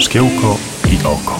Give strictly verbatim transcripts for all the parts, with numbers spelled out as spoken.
Szkiełko i oko.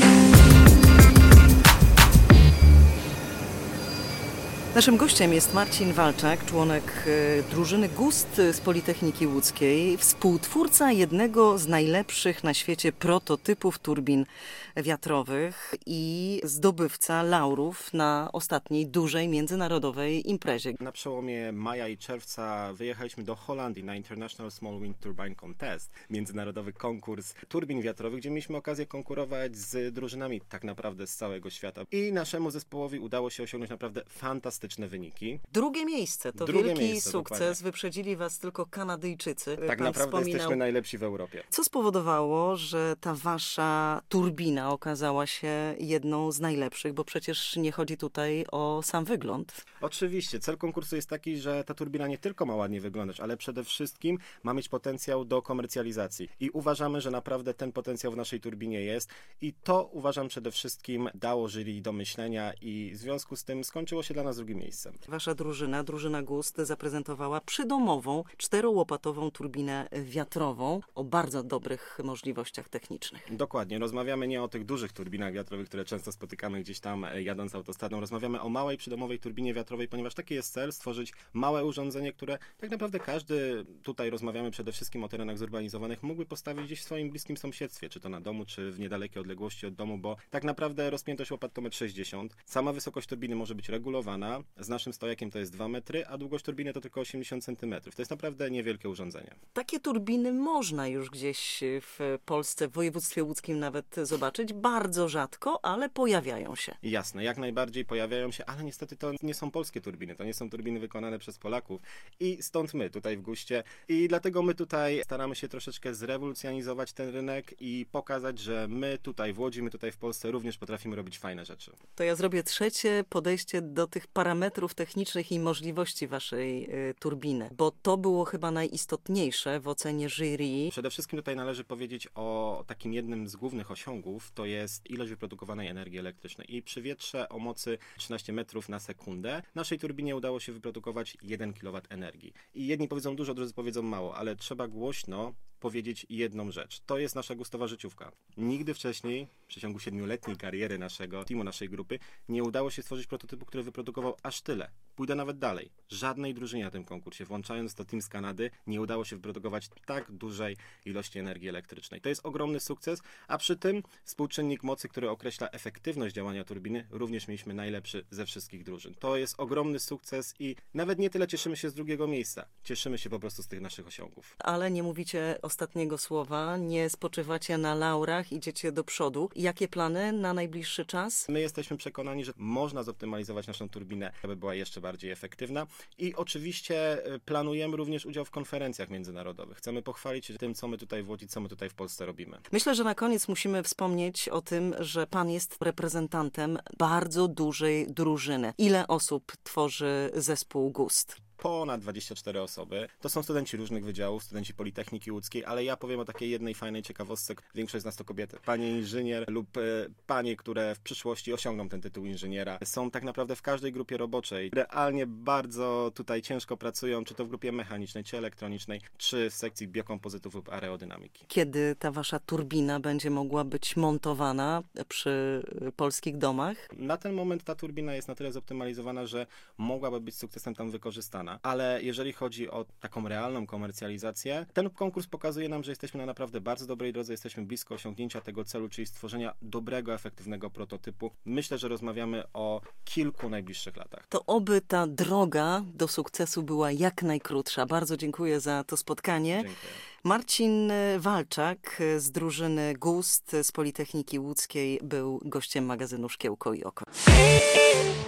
Naszym gościem jest Marcin Walczak, członek drużyny GUST z Politechniki Łódzkiej, współtwórca jednego z najlepszych na świecie prototypów turbin wiatrowych i zdobywca laurów na ostatniej dużej międzynarodowej imprezie. Na przełomie maja i czerwca wyjechaliśmy do Holandii na International Small Wind Turbine Contest, międzynarodowy konkurs turbin wiatrowych, gdzie mieliśmy okazję konkurować z drużynami tak naprawdę z całego świata. I naszemu zespołowi udało się osiągnąć naprawdę fantastyczne wyniki. Drugie miejsce, to Drugie wielki miejsce, sukces. dokładnie. Wyprzedzili was tylko Kanadyjczycy. Tak Pan naprawdę wspominał... jesteśmy najlepsi w Europie. Co spowodowało, że ta wasza turbina okazała się jedną z najlepszych, bo przecież nie chodzi tutaj o sam wygląd. Oczywiście, cel konkursu jest taki, że ta turbina nie tylko ma ładnie wyglądać, ale przede wszystkim ma mieć potencjał do komercjalizacji. I uważamy, że naprawdę ten potencjał w naszej turbinie jest i to uważam przede wszystkim dało jury do myślenia i w związku z tym skończyło się dla nas drugim miejscem. Wasza drużyna, drużyna GUST, zaprezentowała przydomową, czterołopatową turbinę wiatrową o bardzo dobrych możliwościach technicznych. Dokładnie. Rozmawiamy nie o tych dużych turbinach wiatrowych, które często spotykamy gdzieś tam jadąc autostradą. Rozmawiamy o małej przydomowej turbinie wiatrowej, ponieważ taki jest cel, stworzyć małe urządzenie, które tak naprawdę każdy, tutaj rozmawiamy przede wszystkim o terenach zurbanizowanych, mógłby postawić gdzieś w swoim bliskim sąsiedztwie, czy to na domu, czy w niedalekiej odległości od domu, bo tak naprawdę rozpiętość łopat to metr sześćdziesiąt. Sama wysokość turbiny może być regulowana. Z naszym stojakiem to jest dwa metry, a długość turbiny to tylko osiemdziesiąt centymetrów. To jest naprawdę niewielkie urządzenie. Takie turbiny można już gdzieś w Polsce, w województwie łódzkim nawet zobaczyć. Bardzo rzadko, ale pojawiają się. Jasne, jak najbardziej pojawiają się, ale niestety to nie są polskie turbiny. To nie są turbiny wykonane przez Polaków. I stąd my tutaj w GUSTie. I dlatego my tutaj staramy się troszeczkę zrewolucjonizować ten rynek i pokazać, że my tutaj w Łodzi, my tutaj w Polsce również potrafimy robić fajne rzeczy. To ja zrobię trzecie podejście do tych parametrów technicznych i możliwości waszej y, turbiny, bo to było chyba najistotniejsze w ocenie jury. Przede wszystkim tutaj należy powiedzieć o takim jednym z głównych osiągów, to jest ilość wyprodukowanej energii elektrycznej. I przy wietrze o mocy trzynaście metrów na sekundę naszej turbinie udało się wyprodukować jeden kilowat energii. I jedni powiedzą dużo, drudzy powiedzą mało, ale trzeba głośno powiedzieć jedną rzecz. To jest nasza gustowa życiówka. Nigdy wcześniej, w przeciągu siedmioletniej kariery naszego teamu, naszej grupy, nie udało się stworzyć prototypu, który wyprodukował aż tyle. Pójdę nawet dalej. Żadnej drużynie na tym konkursie, włączając to team z Kanady, nie udało się wyprodukować tak dużej ilości energii elektrycznej. To jest ogromny sukces, a przy tym współczynnik mocy, który określa efektywność działania turbiny, również mieliśmy najlepszy ze wszystkich drużyn. To jest ogromny sukces i nawet nie tyle cieszymy się z drugiego miejsca. Cieszymy się po prostu z tych naszych osiągów. Ale nie mówicie ostatniego słowa, nie spoczywacie na laurach, idziecie do przodu. Jakie plany na najbliższy czas? My jesteśmy przekonani, że można zoptymalizować naszą turbinę, aby była jeszcze bardziej efektywna i oczywiście planujemy również udział w konferencjach międzynarodowych. Chcemy pochwalić się tym, co my tutaj w Łodzi, co my tutaj w Polsce robimy. Myślę, że na koniec musimy wspomnieć o tym, że pan jest reprezentantem bardzo dużej drużyny. Ile osób tworzy zespół GUST? Ponad dwadzieścia cztery osoby. To są studenci różnych wydziałów, studenci Politechniki Łódzkiej, ale ja powiem o takiej jednej fajnej ciekawostce. Większość z nas to kobiety. Panie inżynier lub e, panie, które w przyszłości osiągną ten tytuł inżyniera, są tak naprawdę w każdej grupie roboczej. Realnie bardzo tutaj ciężko pracują, czy to w grupie mechanicznej, czy elektronicznej, czy w sekcji biokompozytów lub aerodynamiki. Kiedy ta wasza turbina będzie mogła być montowana przy polskich domach? Na ten moment ta turbina jest na tyle zoptymalizowana, że mogłaby być sukcesem tam wykorzystana. Ale jeżeli chodzi o taką realną komercjalizację, ten konkurs pokazuje nam, że jesteśmy na naprawdę bardzo dobrej drodze, jesteśmy blisko osiągnięcia tego celu, czyli stworzenia dobrego, efektywnego prototypu. Myślę, że rozmawiamy o kilku najbliższych latach. To oby ta droga do sukcesu była jak najkrótsza. Bardzo dziękuję za to spotkanie. Dziękuję. Marcin Walczak z drużyny GUST z Politechniki Łódzkiej był gościem magazynu Szkiełko i oko.